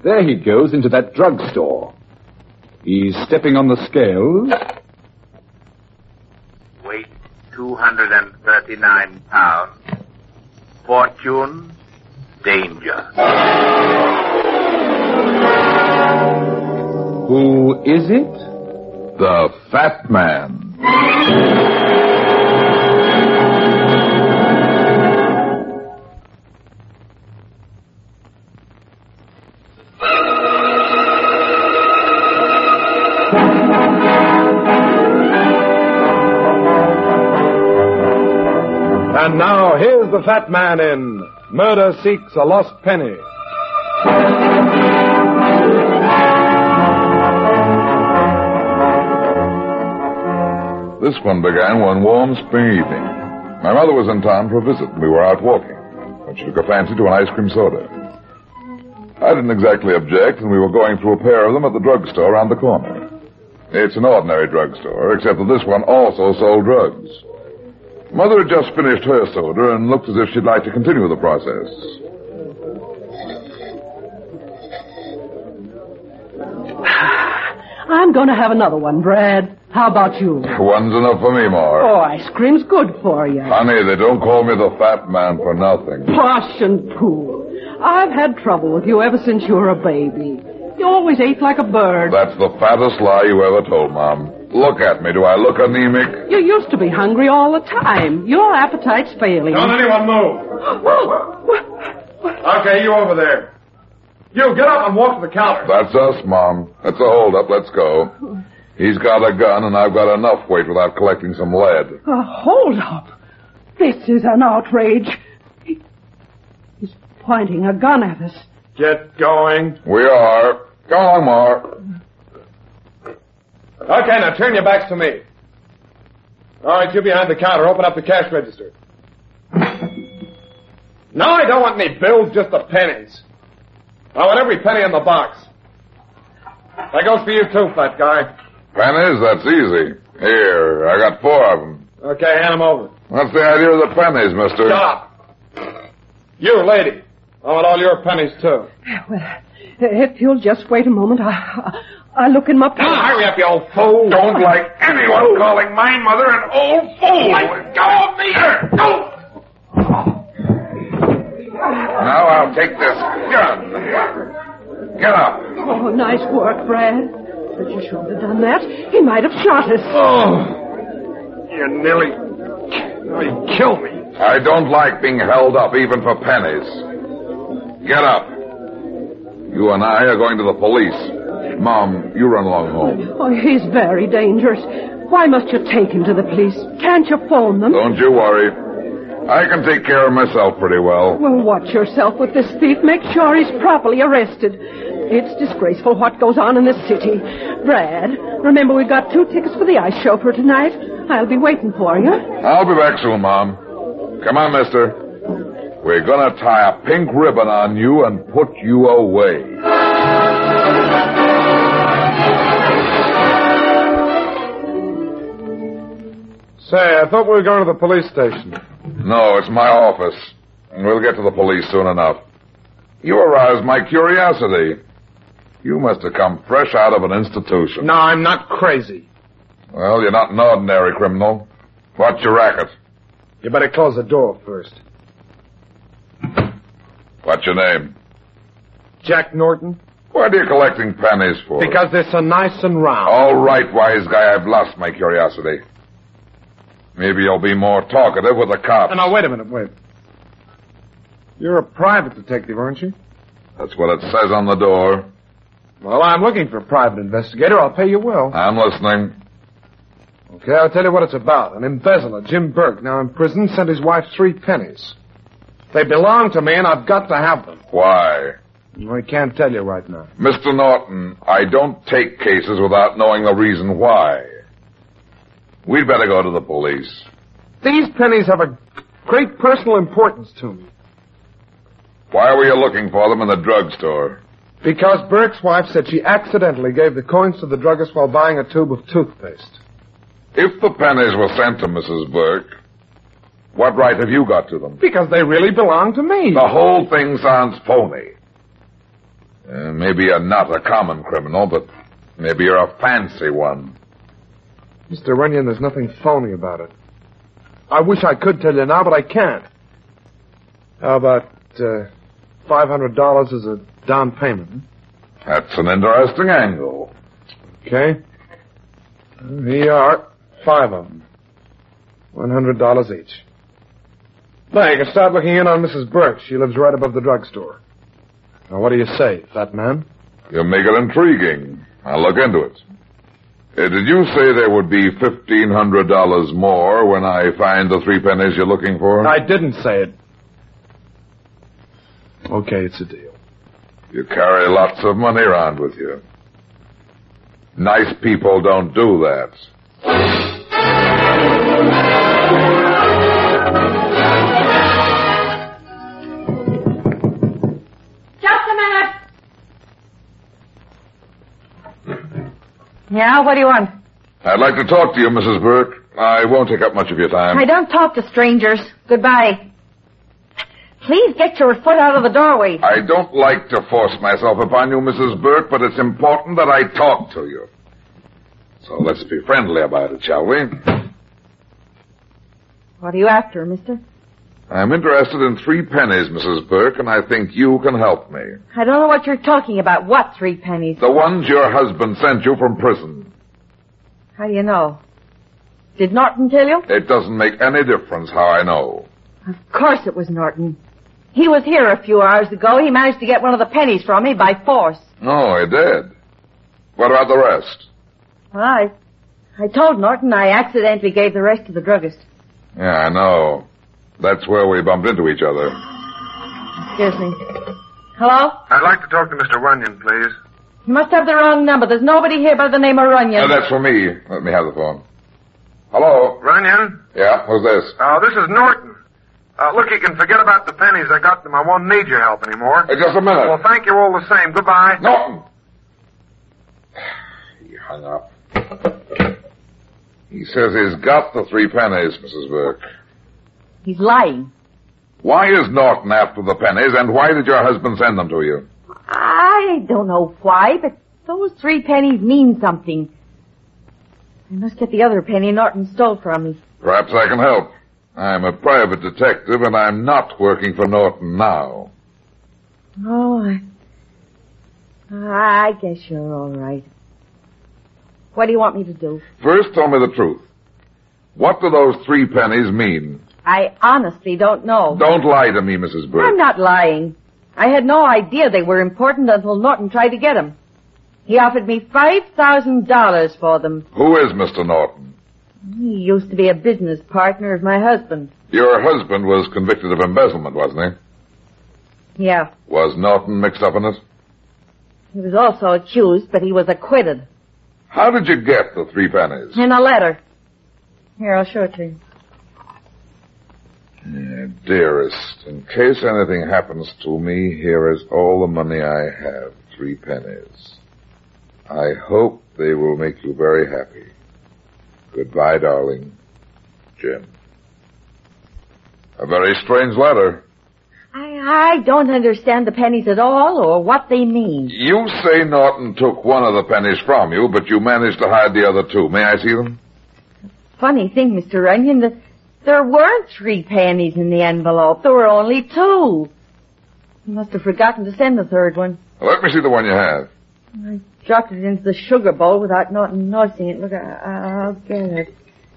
There he goes into that drugstore. He's stepping on the scales. Weight 239 pounds. Fortune, danger. Who is it? The Fat Man. And now, here's the Fat Man in Murder Seeks a Lost Penny. This one began one warm spring evening. My mother was in town for a visit, and we were out walking when she took a fancy to an ice cream soda. I didn't exactly object, and we were going through a pair of them at the drugstore around the corner. It's an ordinary drugstore, except that this one also sold drugs. Mother had just finished her soda and looked as if she'd like to continue the process. I'm going to have another one, Brad. How about you? One's enough for me, Ma. Oh, ice cream's good for you. Honey, they don't call me the Fat Man for nothing. Posh and pooh. I've had trouble with you ever since you were a baby. You always ate like a bird. That's the fattest lie you ever told, Mom. Look at me. Do I look anemic? You used to be hungry all the time. Your appetite's failing. Don't anyone move. Okay, you over there. You, get up and walk to the counter. That's us, Mom. That's a hold-up. Let's go. He's got a gun, and I've got enough weight without collecting some lead. Hold up. This is an outrage. He's pointing a gun at us. Get going. We are. Go on, Ma. Okay, now turn your backs to me. All right, you behind the counter. Open up the cash register. No, I don't want any bills, just the pennies. I want every penny in the box. That goes for you, too, fat guy. Pennies? That's easy. Here, I got 4 of them. Okay, hand them over. What's the idea of the pennies, mister? Shut up. You, lady. I want all your pennies, too. Well, if you'll just wait a moment, I'll look in my pocket. Hurry up, you old fool. Don't like anyone calling my mother an old fool. Let go of me. Go. Now I'll take this gun. Get up. Oh, nice work, Brad. But you shouldn't have done that. He might have shot us. Oh, you nearly killed me. I don't like being held up even for pennies. Get up. You and I are going to the police. Mom, you run along home. Oh, he's very dangerous. Why must you take him to the police? Can't you phone them? Don't you worry. I can take care of myself pretty well. Well, watch yourself with this thief. Make sure he's properly arrested. It's disgraceful what goes on in this city. Brad, remember we've got 2 tickets for the ice show for tonight. I'll be waiting for you. I'll be back soon, Mom. Come on, mister. We're going to tie a pink ribbon on you and put you away. Say, I thought we were going to the police station. No, it's my office. And we'll get to the police soon enough. You aroused my curiosity. You must have come fresh out of an institution. No, I'm not crazy. Well, you're not an ordinary criminal. What's your racket? You better close the door first. What's your name? Jack Norton? What are you collecting pennies for? Because they're so nice and round. All right, wise guy, I've lost my curiosity. Maybe you'll be more talkative with the cops. Now, wait a minute, wait. You're a private detective, aren't you? That's what it says on the door. Well, I'm looking for a private investigator. I'll pay you well. I'm listening. Okay, I'll tell you what it's about. An embezzler, Jim Burke, now in prison, sent his wife 3 pennies. They belong to me, and I've got to have them. Why? I can't tell you right now. Mr. Norton, I don't take cases without knowing the reason why. We'd better go to the police. These pennies have a great personal importance to me. Why were you looking for them in the drugstore? Because Burke's wife said she accidentally gave the coins to the druggist while buying a tube of toothpaste. If the pennies were sent to Mrs. Burke, what right have you got to them? Because they really belong to me. The whole thing sounds phony. Maybe you're not a common criminal, but maybe you're a fancy one. Mr. Runyon, there's nothing phony about it. I wish I could tell you now, but I can't. How about $500 as a down payment? That's an interesting angle. Okay. Here you are. 5 of them. $100 each. Now, you can start looking in on Mrs. Burke. She lives right above the drugstore. Now, what do you say, fat man? You make it intriguing. I'll look into it. Did you say there would be $1,500 more when I find the 3 pennies you're looking for? I didn't say it. Okay, it's a deal. You carry lots of money around with you. Nice people don't do that. Just a minute. Yeah, what do you want? I'd like to talk to you, Mrs. Burke. I won't take up much of your time. I don't talk to strangers. Goodbye. Please get your foot out of the doorway. I don't like to force myself upon you, Mrs. Burke, but it's important that I talk to you. So let's be friendly about it, shall we? What are you after, mister? I'm interested in 3 pennies, Mrs. Burke, and I think you can help me. I don't know what you're talking about. What 3 pennies? The ones your husband sent you from prison. How do you know? Did Norton tell you? It doesn't make any difference how I know. Of course it was Norton. He was here a few hours ago. He managed to get one of the pennies from me by force. Oh, he did. What about the rest? Well, I told Norton I accidentally gave the rest to the druggist. Yeah, I know. That's where we bumped into each other. Excuse me. Hello? I'd like to talk to Mr. Runyon, please. You must have the wrong number. There's nobody here by the name of Runyon. That's for me. Let me have the phone. Hello? Runyon? Yeah, who's this? This is Norton. Look, you can forget about the pennies. I got them. I won't need your help anymore. Hey, just a minute. Well, thank you all the same. Goodbye. Norton! He hung up. He says he's got the 3 pennies, Mrs. Burke. He's lying. Why is Norton after the pennies, and why did your husband send them to you? I don't know why, but those 3 pennies mean something. I must get the other penny Norton stole from me. Perhaps I can help. I'm a private detective, and I'm not working for Norton now. Oh, I guess you're all right. What do you want me to do? First, tell me the truth. What do those 3 pennies mean? I honestly don't know. Don't lie to me, Mrs. Burke. I'm not lying. I had no idea they were important until Norton tried to get them. He offered me $5,000 for them. Who is Mr. Norton? He used to be a business partner of my husband. Your husband was convicted of embezzlement, wasn't he? Yeah. Was Norton mixed up in it? He was also accused, but he was acquitted. How did you get the 3 pennies? In a letter. Here, I'll show it to you. Dearest, in case anything happens to me, here is all the money I have, 3 pennies. I hope they will make you very happy. Goodbye, darling. Jim. A very strange letter. I don't understand the pennies at all or what they mean. You say Norton took one of the pennies from you, but you managed to hide the other 2. May I see them? Funny thing, Mr. Runyon, there weren't 3 pennies in the envelope. There were only 2. You must have forgotten to send the 3rd one. Let me see the one you have. I dropped it into the sugar bowl without Norton noticing it. Look, I'll get it.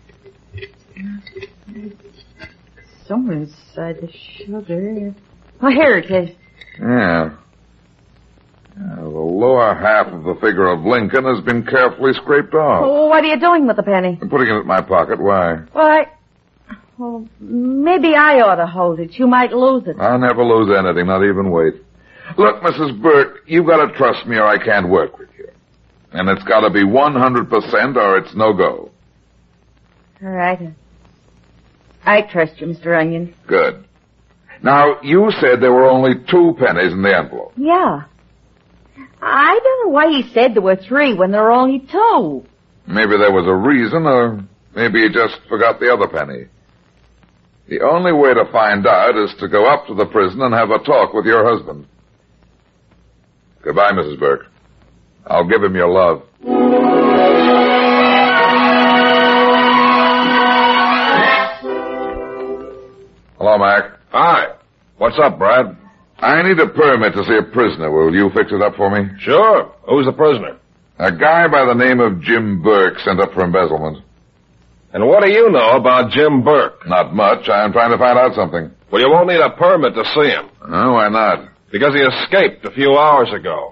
Somewhere inside the sugar. Oh, here it is. Yeah. The lower half of the figure of Lincoln has been carefully scraped off. Oh, what are you doing with the penny? I'm putting it in my pocket. Why? Well, maybe I ought to hold it. You might lose it. I'll never lose anything, not even weight. Look, Mrs. Burke, you've got to trust me or I can't work with you. And it's got to be 100% or it's no go. All right. I trust you, Mr. Onion. Good. Now, you said there were only 2 pennies in the envelope. Yeah. I don't know why he said there were 3 when there were only 2. Maybe there was a reason, or maybe he just forgot the other penny. The only way to find out is to go up to the prison and have a talk with your husband. Goodbye, Mrs. Burke. I'll give him your love. Hello, Mac. Hi. What's up, Brad? I need a permit to see a prisoner. Will you fix it up for me? Sure. Who's the prisoner? A guy by the name of Jim Burke sent up for embezzlement. And what do you know about Jim Burke? Not much. I am trying to find out something. Well, you won't need a permit to see him. Oh, why not? Because he escaped a few hours ago.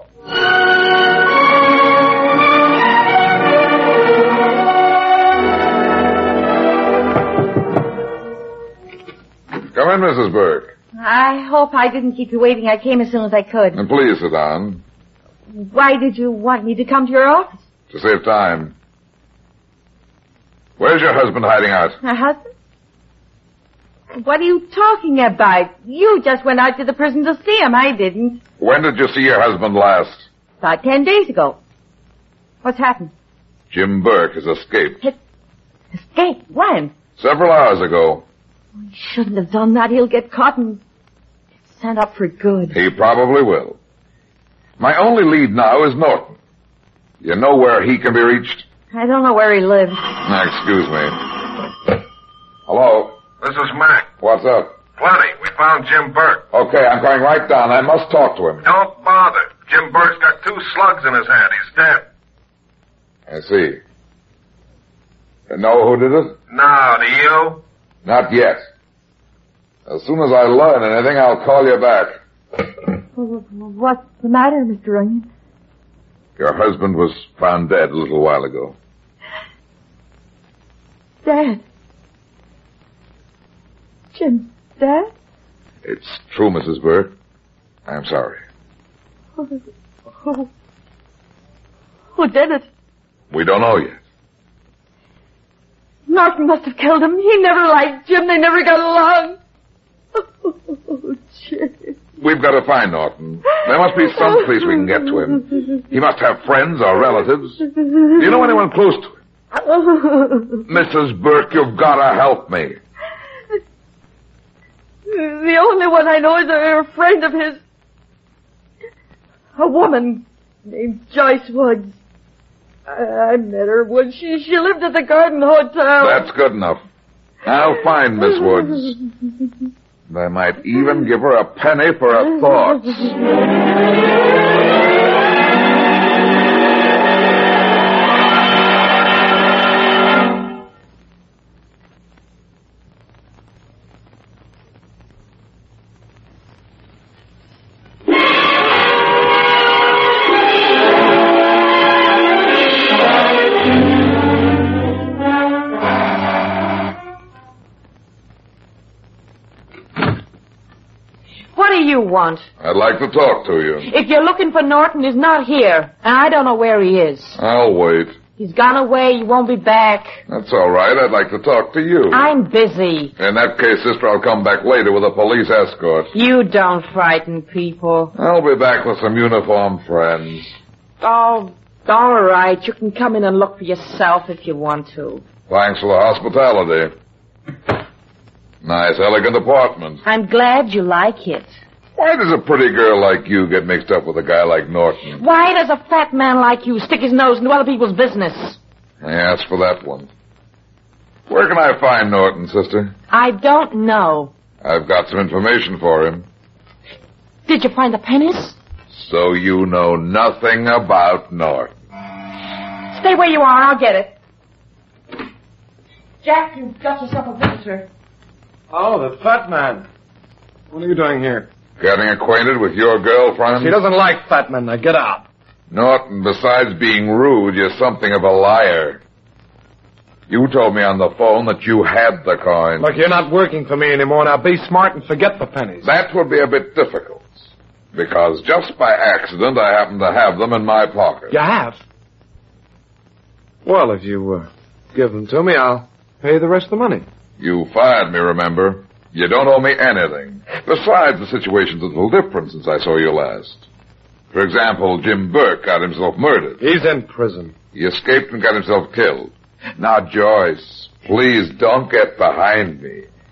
Come in, Mrs. Burke. I hope I didn't keep you waiting. I came as soon as I could. And please sit down. Why did you want me to come to your office? To save time. Where's your husband hiding out? My husband? What are you talking about? You just went out to the prison to see him. I didn't. When did you see your husband last? About 10 days ago. What's happened? Jim Burke has escaped. Escape? When? Several hours ago. He shouldn't have done that. He'll get caught and sent up for good. He probably will. My only lead now is Norton. You know where he can be reached? I don't know where he lives. Excuse me. Hello? This is Mac. What's up? Plenty. We found Jim Burke. Okay, I'm going right down. I must talk to him. Don't bother. Jim Burke's got 2 slugs in his head. He's dead. I see. You know who did it? No, do you? Not yet. As soon as I learn anything, I'll call you back. What's the matter, Mr. Onion? Your husband was found dead a little while ago. Dead? Jim, dead? It's true, Mrs. Burke. I'm sorry. Who did it? We don't know yet. Norton must have killed him. He never liked Jim. They never got along. Oh, Jim. We've got to find Norton. There must be some place we can get to him. He must have friends or relatives. Do you know anyone close to him? Mrs. Burke, you've got to help me. The only one I know is a friend of his. A woman named Joyce Woods. I met her once. She lived at the Garden Hotel. That's good enough. I'll find Miss Woods. I might even give her a penny for her thoughts. Want? I'd like to talk to you. If you're looking for Norton, he's not here, and I don't know where he is. I'll wait. He's gone away. He won't be back. That's all right. I'd like to talk to you. I'm busy. In that case, sister, I'll come back later with a police escort. You don't frighten people. I'll be back with some uniformed friends. Oh, all right. You can come in and look for yourself if you want to. Thanks for the hospitality. Nice, elegant apartment. I'm glad you like it. Why does a pretty girl like you get mixed up with a guy like Norton? Why does a fat man like you stick his nose into other people's business? As for that one. Where can I find Norton, sister? I don't know. I've got some information for him. Did you find the pennies? So you know nothing about Norton. Stay where you are. I'll get it. Jack, you've got yourself a visitor. Oh, the fat man. What are you doing here? Getting acquainted with your girlfriend? She doesn't like fat men. Now get out. Norton, besides being rude, you're something of a liar. You told me on the phone that you had the coin. Look, you're not working for me anymore. Now be smart and forget the pennies. That would be a bit difficult. Because just by accident, I happen to have them in my pocket. You have? Well, if you give them to me, I'll pay the rest of the money. You fired me, remember? You don't owe me anything. Besides, the situation's a little different since I saw you last. For example, Jim Burke got himself murdered. He's in prison. He escaped and got himself killed. Now, Joyce, please don't get behind me.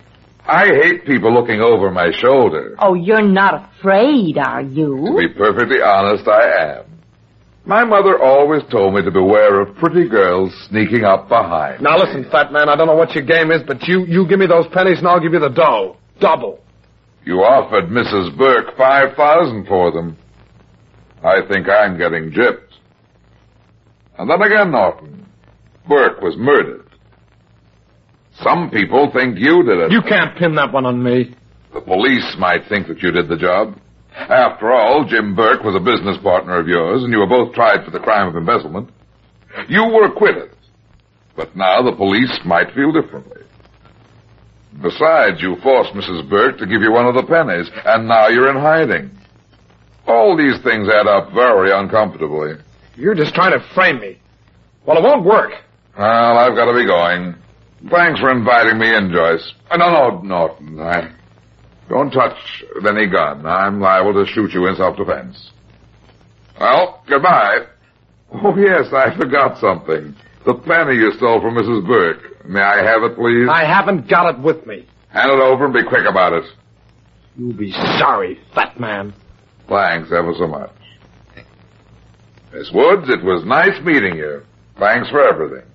I hate people looking over my shoulder. Oh, you're not afraid, are To you? be perfectly honest, I am. My mother always told me to beware of pretty girls sneaking up behind. Now listen, fat man, I don't know what your game is, but you give me those pennies and I'll give you the dough. Double. You offered Mrs. Burke $5,000 for them. I think I'm getting gypped. And then again, Norton, Burke was murdered. Some people think you did it. You can't pin that one on me. The police might think that you did the job. After all, Jim Burke was a business partner of yours, and you were both tried for the crime of embezzlement. You were acquitted. But now the police might feel differently. Besides, you forced Mrs. Burke to give you one of the pennies, and now you're in hiding. All these things add up very uncomfortably. You're just trying to frame me. Well, it won't work. Well, I've got to be going. Thanks for inviting me in, Joyce. No, Norton. Don't touch any gun. I'm liable to shoot you in self-defense. Well, goodbye. Oh, yes, I forgot something. The penny you stole from Mrs. Burke. May I have it, please? I haven't got it with me. Hand it over and be quick about it. You'll be sorry, fat man. Thanks ever so much. Miss Woods, it was nice meeting you. Thanks for everything.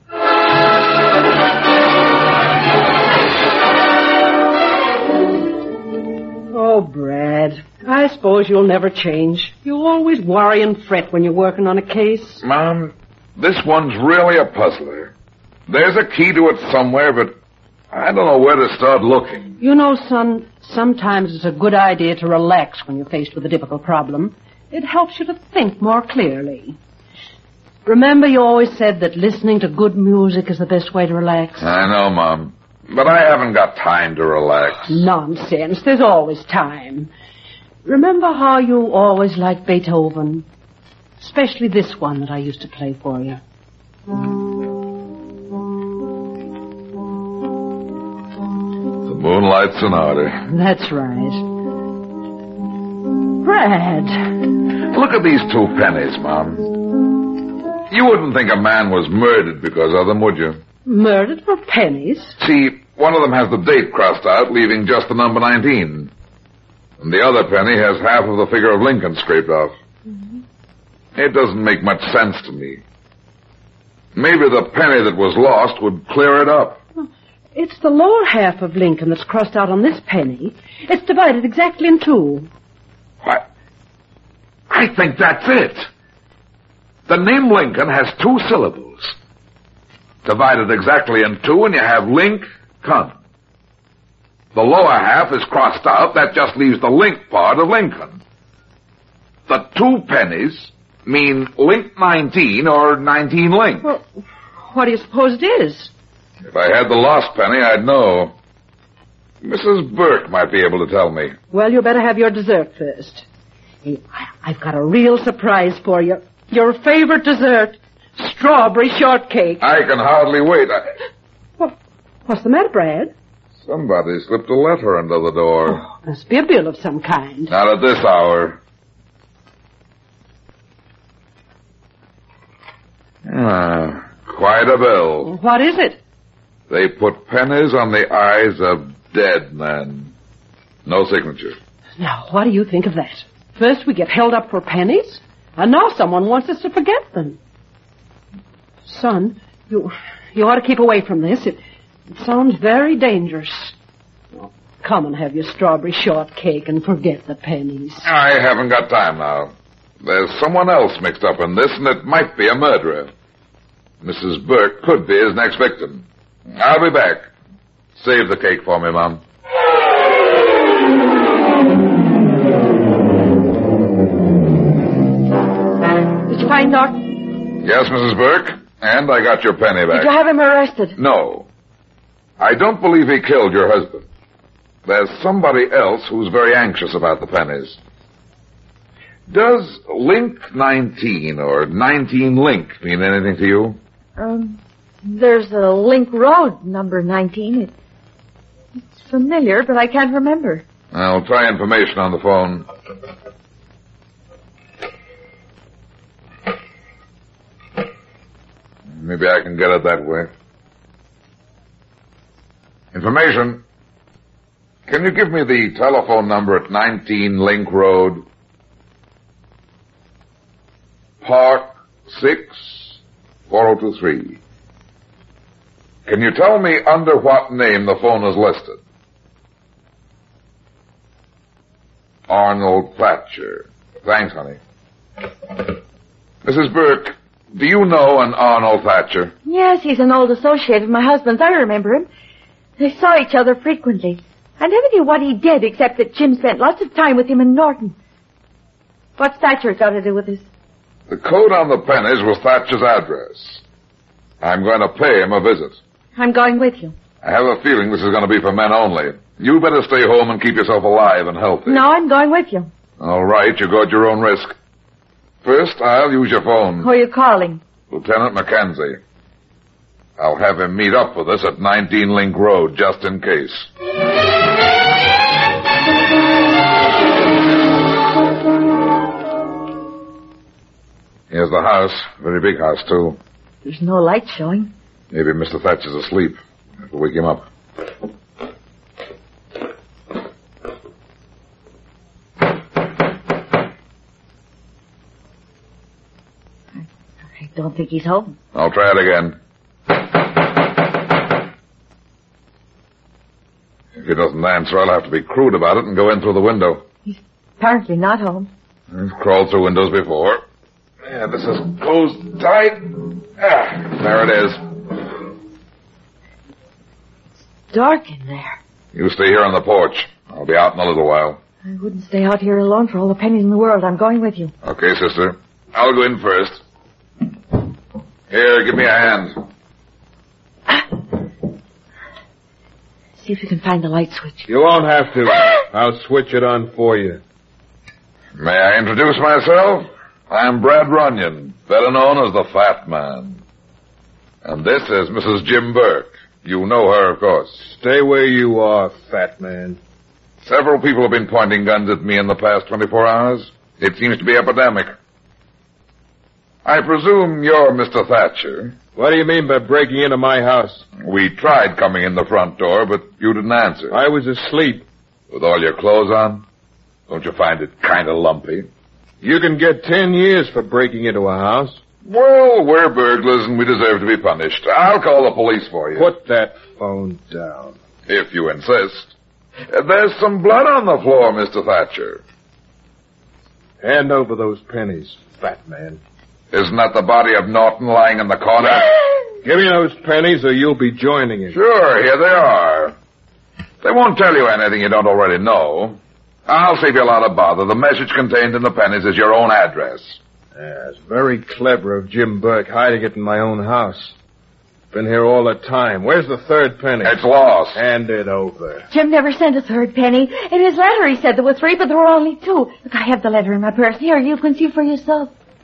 Oh, Brad, I suppose you'll never change. You always worry and fret when you're working on a case. Mom, this one's really a puzzler. There's a key to it somewhere, but I don't know where to start looking. You know, son, sometimes it's a good idea to relax when you're faced with a difficult problem. It helps you to think more clearly. Remember, you always said that listening to good music is the best way to relax? I know, Mom. But I haven't got time to relax. Nonsense. There's always time. Remember how you always liked Beethoven? Especially this one that I used to play for you. The Moonlight Sonata. That's right. Brad. Look at these 2 pennies, Mom. You wouldn't think a man was murdered because of them, would you? Murdered for pennies? See, one of them has the date crossed out, leaving just the number 19. And the other penny has half of the figure of Lincoln scraped off. Mm-hmm. It doesn't make much sense to me. Maybe the penny that was lost would clear it up. It's the lower half of Lincoln that's crossed out on this penny. It's divided exactly in 2. I think that's it. The name Lincoln has 2 syllables. Divided exactly in 2, and you have Link-con. The lower half is crossed out. That just leaves the link part of Lincoln. The 2 pennies mean Link 19 or 19 Link. Well, what do you suppose it is? If I had the lost penny, I'd know. Mrs. Burke might be able to tell me. Well, you better have your dessert first. Hey, I've got a real surprise for you. Your favorite dessert, strawberry shortcake. I can hardly wait. What's the matter, Brad? Somebody slipped a letter under the door. Oh, must be a bill of some kind. Not at this hour. Quite a bill. What is it? They put pennies on the eyes of dead men. No signature. Now, what do you think of that? First we get held up for pennies, and now someone wants us to forget them. Son, you ought to keep away from this. It sounds very dangerous. Well, come and have your strawberry shortcake and forget the pennies. I haven't got time now. There's someone else mixed up in this, and it might be a murderer. Mrs. Burke could be his next victim. I'll be back. Save the cake for me, Mom. Did you find Norton? Yes, Mrs. Burke, and I got your penny back. Did you have him arrested? No. I don't believe he killed your husband. There's somebody else who's very anxious about the pennies. Does Link 19 or 19 Link mean anything to you? There's a Link Road, number 19. It's familiar, but I can't remember. I'll try information on the phone. Maybe I can get it that way. Information. Can you give me the telephone number at 19 Link Road? Park 6, 4023. Can you tell me under what name the phone is listed? Arnold Thatcher. Thanks, honey. Mrs. Burke, do you know an Arnold Thatcher? Yes, he's an old associate of my husband's. I remember him. They saw each other frequently. I never knew what he did, except that Jim spent lots of time with him in Norton. What's Thatcher got to do with this? The code on the pennies was Thatcher's address. I'm going to pay him a visit. I'm going with you. I have a feeling this is going to be for men only. You better stay home and keep yourself alive and healthy. No, I'm going with you. All right, you go at your own risk. First, I'll use your phone. Who are you calling? Lieutenant Mackenzie. I'll have him meet up with us at 19 Link Road, just in case. Here's the house. Very big house, too. There's no light showing. Maybe Mr. Thatcher's asleep. I have to wake him up. I don't think he's home. I'll try it again. If he doesn't answer, I'll have to be crude about it and go in through the window. He's apparently not home. I've crawled through windows before. Yeah, this is closed tight. There it is. It's dark in there. You stay here on the porch. I'll be out in a little while. I wouldn't stay out here alone for all the pennies in the world. I'm going with you. Okay, sister. I'll go in first. Here, give me a hand. See if you can find the light switch. You won't have to. I'll switch it on for you. May I introduce myself? I'm Brad Runyon, better known as the Fat Man. And this is Mrs. Jim Burke. You know her, of course. Stay where you are, fat man. Several people have been pointing guns at me in the past 24 hours. It seems to be epidemic. I presume you're Mr. Thatcher. What do you mean by breaking into my house? We tried coming in the front door, but you didn't answer. I was asleep. With all your clothes on? Don't you find it kind of lumpy? You can get 10 years for breaking into a house. Well, we're burglars and we deserve to be punished. I'll call the police for you. Put that phone down. If you insist. There's some blood on the floor, Mr. Thatcher. Hand over those pennies, fat man. Isn't that the body of Norton lying in the corner? Give me those pennies or you'll be joining it. Sure, here they are. They won't tell you anything you don't already know. I'll save you a lot of bother. The message contained in the pennies is your own address. Yeah, it's very clever of Jim Burke hiding it in my own house. Been here all the time. Where's the third penny? It's lost. Hand it over. Jim never sent a third penny. In his letter he said there were 3, but there were only 2. Look, I have the letter in my purse. Here, you can see for yourself.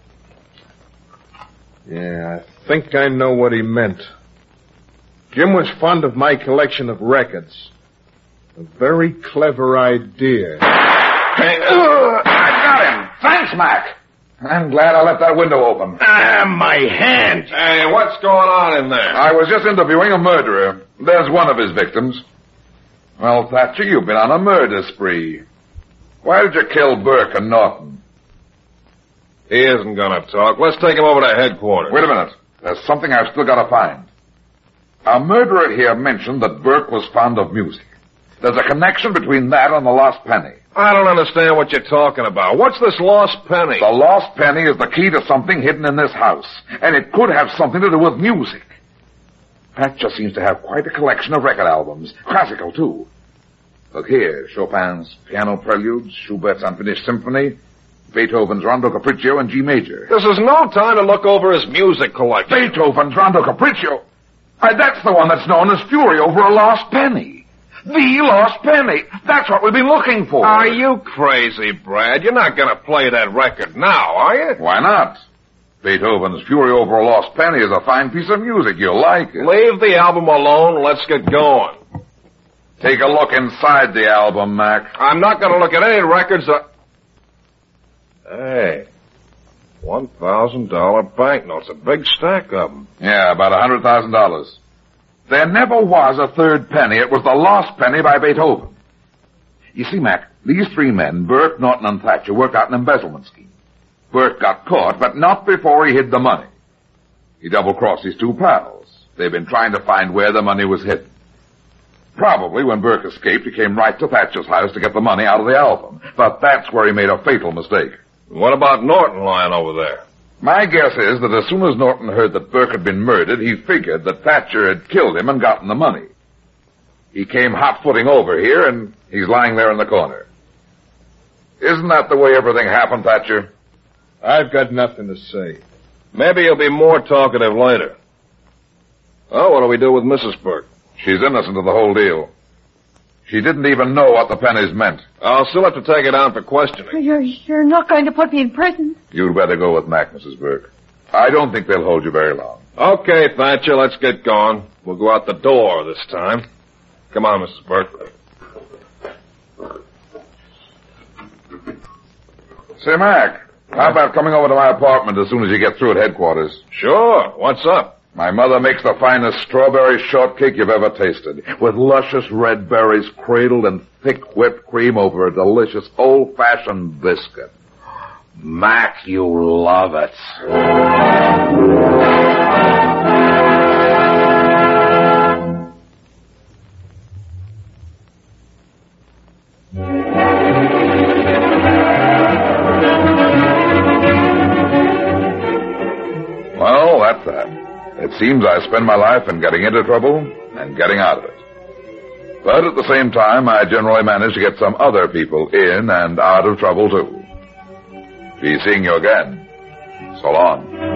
Yeah, I think I know what he meant. Jim was fond of my collection of records. A very clever idea. I got him. Thanks, Mac. I'm glad I left that window open. My hand. Hey, what's going on in there? I was just interviewing a murderer. There's one of his victims. Well, Thatcher, you've been on a murder spree. Why did you kill Burke and Norton? He isn't gonna talk. Let's take him over to headquarters. Wait a minute. There's something I've still got to find. A murderer here mentioned that Burke was fond of music. There's a connection between that and the lost penny. I don't understand what you're talking about. What's this lost penny? The lost penny is the key to something hidden in this house, and it could have something to do with music. Thatcher seems to have quite a collection of record albums, classical too. Look here, Chopin's Piano Preludes, Schubert's Unfinished Symphony, Beethoven's Rondo Capriccio in G major. This is no time to look over his music collection. Beethoven's Rondo Capriccio? That's the one that's known as Fury over a lost penny. The lost penny. That's what we've been looking for. Are you crazy, Brad? You're not going to play that record now, are you? Why not? Beethoven's Fury over a lost penny is a fine piece of music. You'll like it. Leave the album alone. Let's get going. Take a look inside the album, Mac. I'm not going to look at any records that... Hey, $1,000 banknotes. A big stack of them. Yeah, about $100,000. There never was a third penny. It was the lost penny by Beethoven. You see, Mac, these three men, Burke, Norton, and Thatcher, worked out an embezzlement scheme. Burke got caught, but not before he hid the money. He double-crossed his two pals. They've been trying to find where the money was hidden. Probably when Burke escaped, he came right to Thatcher's house to get the money out of the album. But that's where he made a fatal mistake. What about Norton lying over there? My guess is that as soon as Norton heard that Burke had been murdered, he figured that Thatcher had killed him and gotten the money. He came hot-footing over here, and he's lying there in the corner. Isn't that the way everything happened, Thatcher? I've got nothing to say. Maybe you'll be more talkative later. Oh, what do we do with Mrs. Burke? She's innocent of the whole deal. She didn't even know what the pennies meant. I'll still have to take her down for questioning. You're not going to put me in prison? You'd better go with Mac, Mrs. Burke. I don't think they'll hold you very long. Okay, Thatcher, let's get going. We'll go out the door this time. Come on, Mrs. Burke. Say, Mac, how about coming over to my apartment as soon as you get through at headquarters? Sure. What's up? My mother makes the finest strawberry shortcake you've ever tasted, with luscious red berries cradled in thick whipped cream over a delicious old-fashioned biscuit. Mac, you love it. Well, that's that. It seems I spend my life in getting into trouble and getting out of it. But at the same time, I generally manage to get some other people in and out of trouble, too. Be seeing you again. So long.